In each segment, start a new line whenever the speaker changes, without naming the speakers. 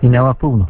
Minęła północ.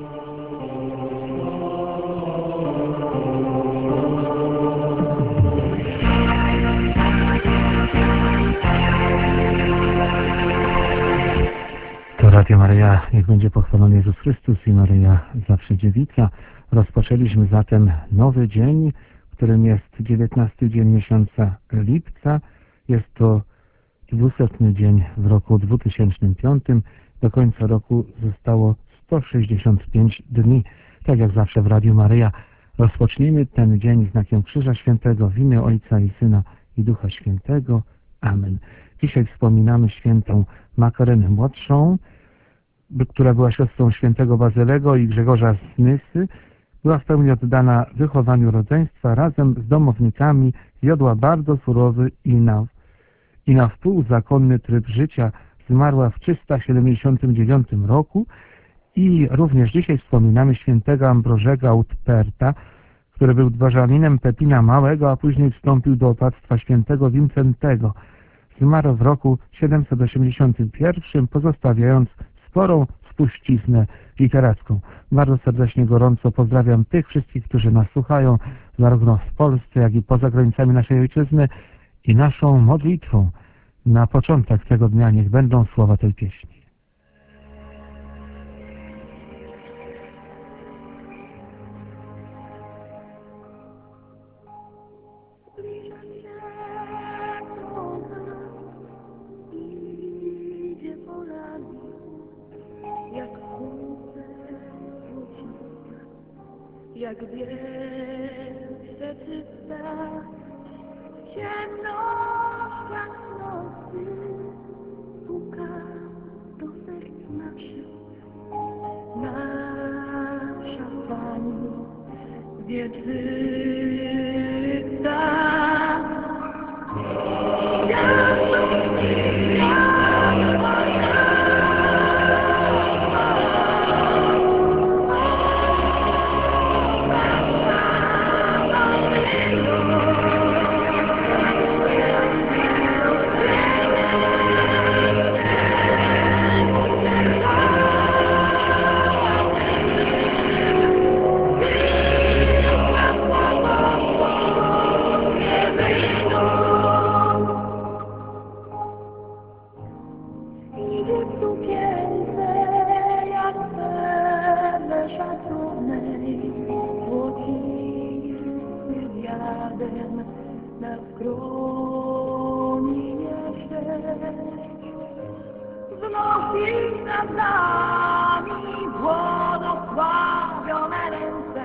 To Radio Maryja, niech będzie pochwalony Jezus Chrystus i Maryja zawsze dziewica. Rozpoczęliśmy zatem nowy dzień, którym jest 19 dzień miesiąca lipca. Jest to 200 dzień w roku 2005. Do końca roku zostało 165 dni. Tak jak zawsze w Radiu Maryja rozpocznijmy ten dzień znakiem Krzyża Świętego w imię Ojca i Syna i Ducha Świętego. Amen. Dzisiaj wspominamy świętą Makarenę Młodszą, która była siostrą świętego Bazylego i Grzegorza z Nysy. Była w pełni oddana wychowaniu rodzeństwa. Razem z domownikami wiodła bardzo surowy i na wpół zakonny tryb życia. Zmarła w 379 roku. I również dzisiaj wspominamy świętego Ambrożego Utperta, który był dworzaninem Pepina Małego, a później wstąpił do opactwa świętego Wincentego. Zmarł w roku 781, pozostawiając sporą spuściznę literacką. Bardzo serdecznie, gorąco pozdrawiam tych wszystkich, którzy nas słuchają, zarówno w Polsce, jak i poza granicami naszej ojczyzny. I naszą modlitwą na początek tego dnia niech będą słowa tej pieśni.
Jak wielce czysta w ciemnościach nocy puka do serc naszych. Nasza Pani wieczysta. Wnosi nad nami błogosławione ręce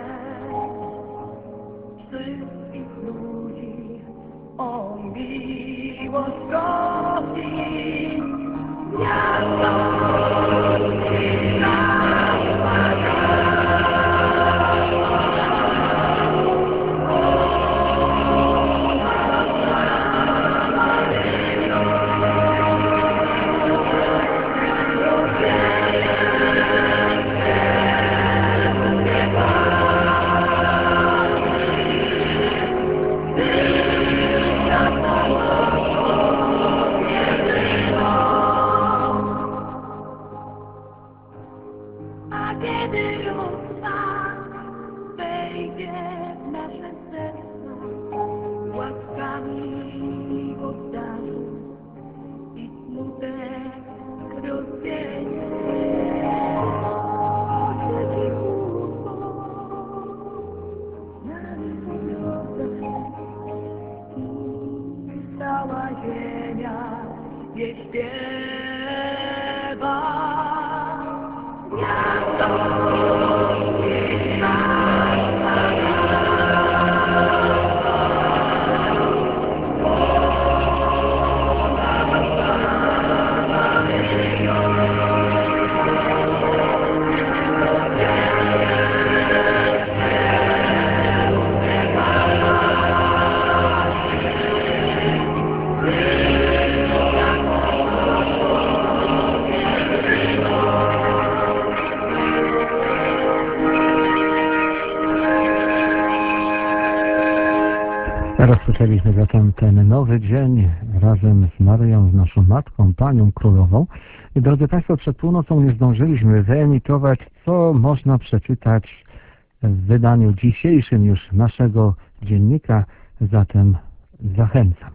wszystkich ludzi o miłość prosi.
Rozpoczęliśmy zatem ten nowy dzień razem z Maryją, z naszą Matką, Panią Królową. I drodzy Państwo, przed północą nie zdążyliśmy wyemitować, co można przeczytać w wydaniu dzisiejszym już naszego dziennika, zatem zachęcam.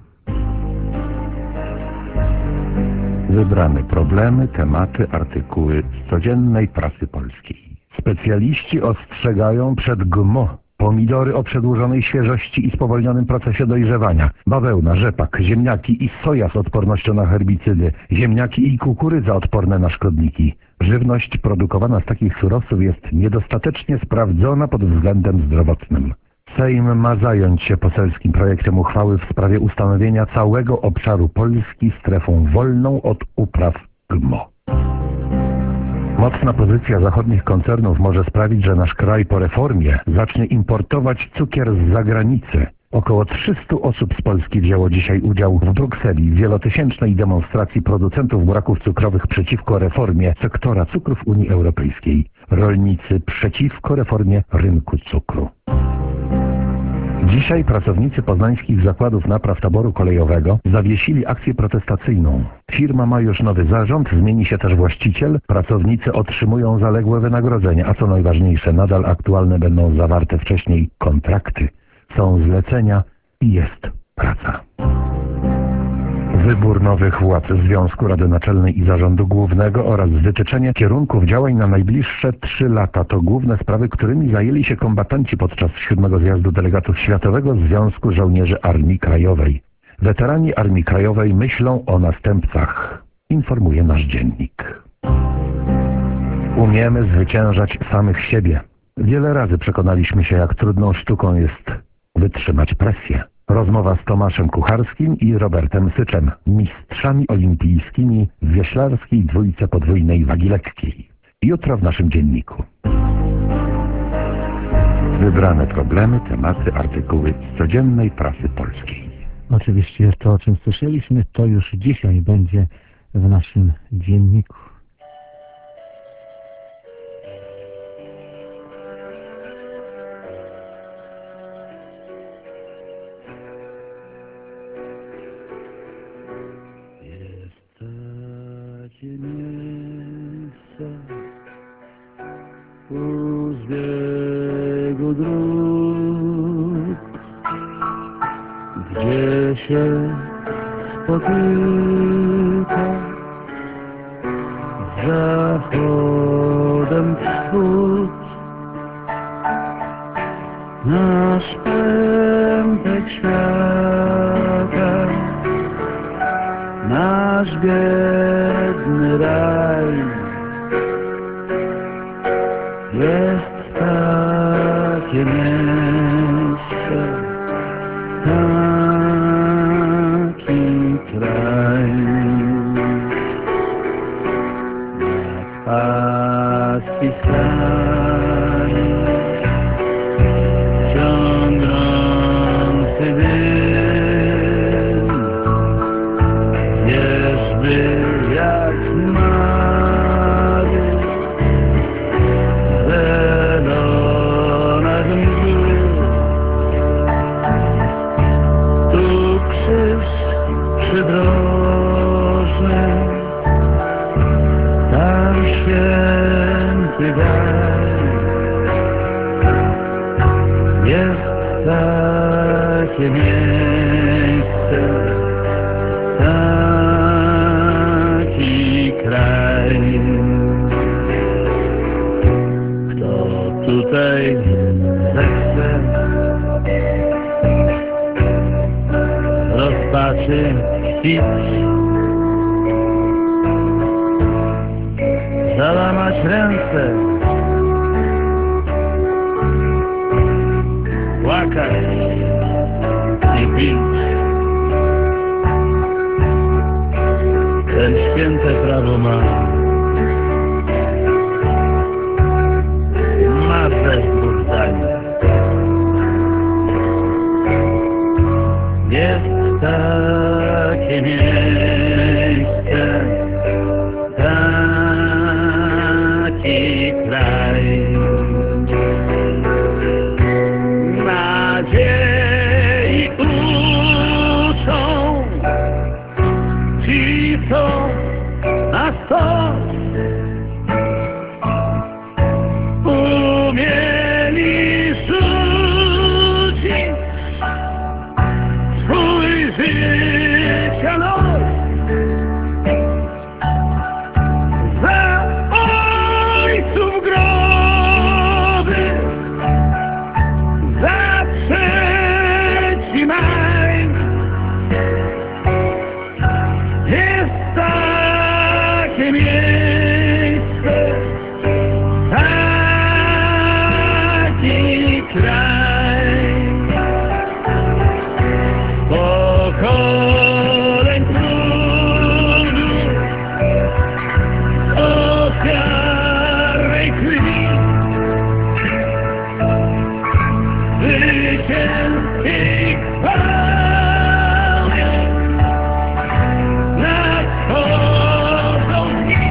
Wybrane problemy, tematy, artykuły z codziennej prasy polskiej. Specjaliści ostrzegają przed GMO. Pomidory o przedłużonej świeżości i spowolnionym procesie dojrzewania, bawełna, rzepak, ziemniaki i soja z odpornością na herbicydy, ziemniaki i kukurydza odporne na szkodniki. Żywność produkowana z takich surowców jest niedostatecznie sprawdzona pod względem zdrowotnym. Sejm ma zająć się poselskim projektem uchwały w sprawie ustanowienia całego obszaru Polski strefą wolną od upraw GMO. Mocna pozycja zachodnich koncernów może sprawić, że nasz kraj po reformie zacznie importować cukier z zagranicy. Około 300 osób z Polski wzięło dzisiaj udział w Brukseli w wielotysięcznej demonstracji producentów buraków cukrowych przeciwko reformie sektora cukrów Unii Europejskiej. Rolnicy przeciwko reformie rynku cukru. Dzisiaj pracownicy poznańskich zakładów napraw taboru kolejowego zawiesili akcję protestacyjną. Firma ma już nowy zarząd, zmieni się też właściciel, pracownicy otrzymują zaległe wynagrodzenia, a co najważniejsze, nadal aktualne będą zawarte wcześniej kontrakty. Są zlecenia i jest praca. Wybór nowych władz Związku Rady Naczelnej i Zarządu Głównego oraz wytyczenie kierunków działań na najbliższe 3 lata to główne sprawy, którymi zajęli się kombatanci podczas 7. Zjazdu Delegatów Światowego Związku Żołnierzy Armii Krajowej. Weterani Armii Krajowej myślą o następcach, informuje nasz dziennik. Umiemy zwyciężać samych siebie. Wiele razy przekonaliśmy się, jak trudną sztuką jest wytrzymać presję. Rozmowa z Tomaszem Kucharskim i Robertem Syczem, mistrzami olimpijskimi w wioślarskiej dwójce podwójnej wagi lekkiej. Jutro w naszym dzienniku. Wybrane problemy, tematy, artykuły z codziennej prasy polskiej.
Oczywiście to, o czym słyszeliśmy, to już dzisiaj będzie w naszym dzienniku.
Miejsce u zbiegu dróg, gdzie się spotyka z zachodem wschód. Nasz pępek świata, nasz biedny raj, jest takie miejsce, taki kraj. Jak paski stanie, ciągnący dym, wierzby jak chmary, zelone mgły. Tu krzyż przydrożny, tam święty gaj. Jest takie miejsce, taki kraj. Kto tutaj zechce rozpaczy pić, zalamać ręce, płakać i pić, ten święte prawo ma. Ma bezwór zdania. Jest takie miejsce, taki kraj. Nadziei uczą ci, co na stos umieli rzucić swój życia los. Za ojców groby, za 3 maj jest takie miejsce, taki kraj. Pokoleń trudu, ofiarnej krwi, zwycięskiej chwały nadchodzą dni.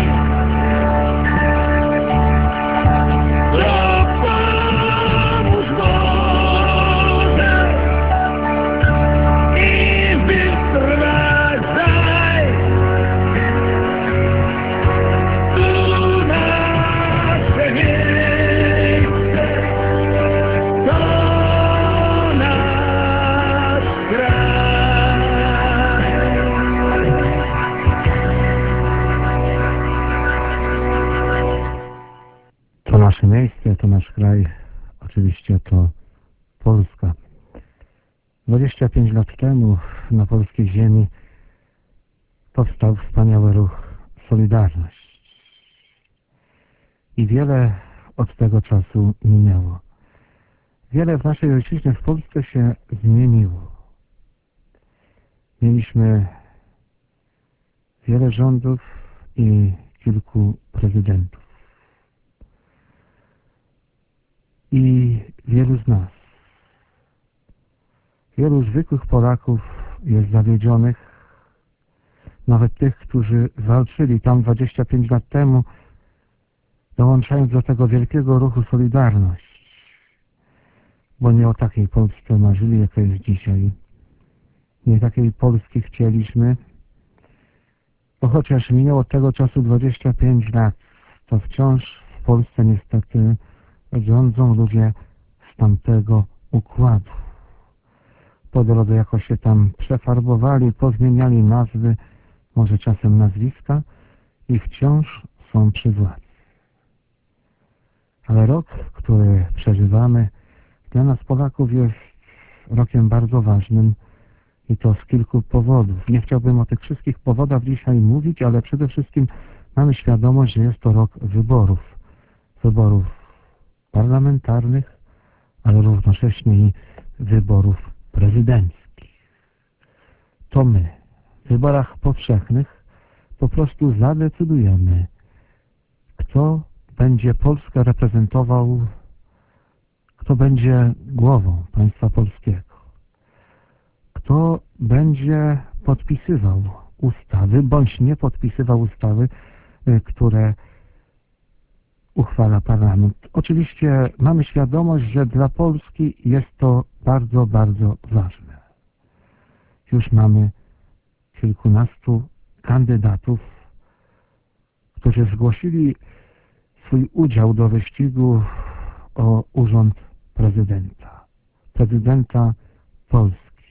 Dopomóż Boże i wyprowadzaj tu nasze miejsce, to nasz kraj.
To nasze miejsce, to nasz kraj, oczywiście to Polska. 25 lat temu na polskiej ziemi powstał wspaniały ruch Solidarność. I wiele od tego czasu minęło. Wiele w naszej ojczyźnie w Polsce się zmieniło. Mieliśmy wiele rządów i kilku prezydentów. I wielu z nas, wielu zwykłych Polaków jest zawiedzionych, nawet tych, którzy walczyli tam 25 lat temu, dołączając do tego wielkiego ruchu Solidarność, bo nie o takiej Polsce marzyli, jaka jest dzisiaj. Nie takiej Polski chcieliśmy, bo chociaż minęło od tego czasu 25 lat, to wciąż w Polsce niestety rządzą ludzie z tamtego układu. Po drodze jakoś się tam przefarbowali, pozmieniali nazwy, może czasem nazwiska i wciąż są przy władzy. Ale rok, który przeżywamy, dla nas Polaków jest rokiem bardzo ważnym i to z kilku powodów. Nie chciałbym o tych wszystkich powodach dzisiaj mówić, ale przede wszystkim mamy świadomość, że jest to rok wyborów. Wyborów parlamentarnych, ale równocześnie i wyborów prezydenckich. To my w wyborach powszechnych po prostu zadecydujemy, kto będzie Polskę reprezentował, kto będzie głową państwa polskiego, kto będzie podpisywał ustawy, bądź nie podpisywał ustawy, które uchwala parlament. Oczywiście mamy świadomość, że dla Polski jest to bardzo, bardzo ważne. Już mamy kilkunastu kandydatów, którzy zgłosili swój udział do wyścigu o urząd prezydenta Polski.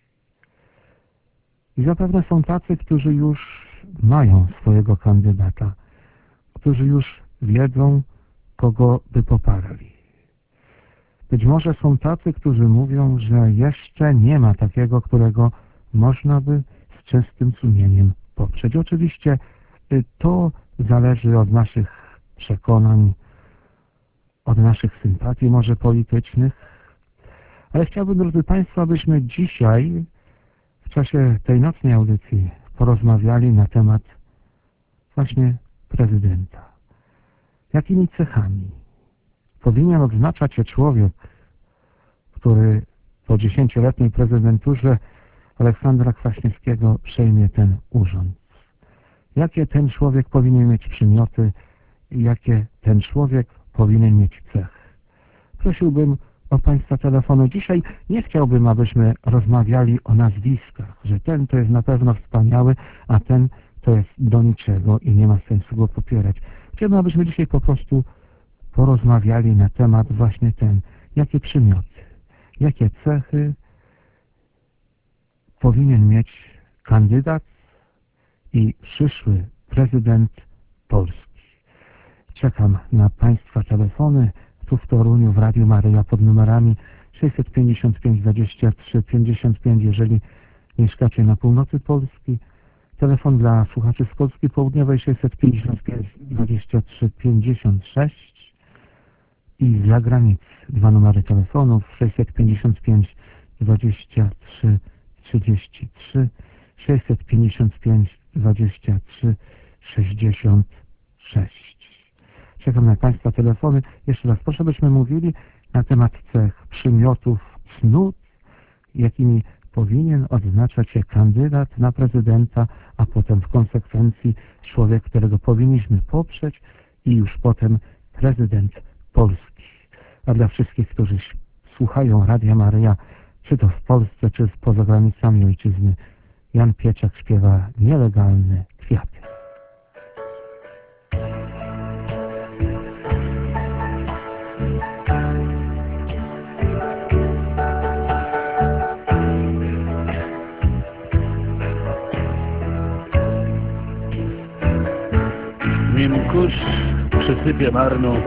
I zapewne są tacy, którzy już mają swojego kandydata, którzy już wiedzą, kogo by poparli. Być może są tacy, którzy mówią, że jeszcze nie ma takiego, którego można by z czystym sumieniem poprzeć. Oczywiście to zależy od naszych przekonań, od naszych sympatii może politycznych, ale chciałbym, drodzy Państwo, abyśmy dzisiaj w czasie tej nocnej audycji porozmawiali na temat właśnie prezydenta. Jakimi cechami powinien odznaczać się człowiek, który po 10-letniej prezydenturze Aleksandra Kwaśniewskiego przejmie ten urząd? Jakie ten człowiek powinien mieć przymioty i jakie ten człowiek powinien mieć cechy? Prosiłbym o Państwa telefonu. Dzisiaj nie chciałbym, abyśmy rozmawiali o nazwiskach, że ten to jest na pewno wspaniały, a ten to jest do niczego i nie ma sensu go popierać. Chciałbym, abyśmy dzisiaj po prostu porozmawiali na temat właśnie ten, jakie przymioty, jakie cechy powinien mieć kandydat i przyszły prezydent Polski. Czekam na Państwa telefony tu w Toruniu w Radiu Maryja pod numerami 655 23 55, jeżeli mieszkacie na północy Polski. Telefon dla słuchaczy z Polski Południowej 655 23 56 i z zagranicy dwa numery telefonów 655 23 33 655 23 66. Czekam na Państwa telefony. Jeszcze raz proszę, byśmy mówili na temat cech, przymiotów, cnót, jakimi powinien odznaczać się kandydat na prezydenta, a potem w konsekwencji człowiek, którego powinniśmy poprzeć i już potem prezydent Polski. A dla wszystkich, którzy słuchają Radia Maryja, czy to w Polsce, czy poza granicami ojczyzny, Jan Pieczak śpiewa Nielegalne kwiaty.
Nim kurz przysypie marną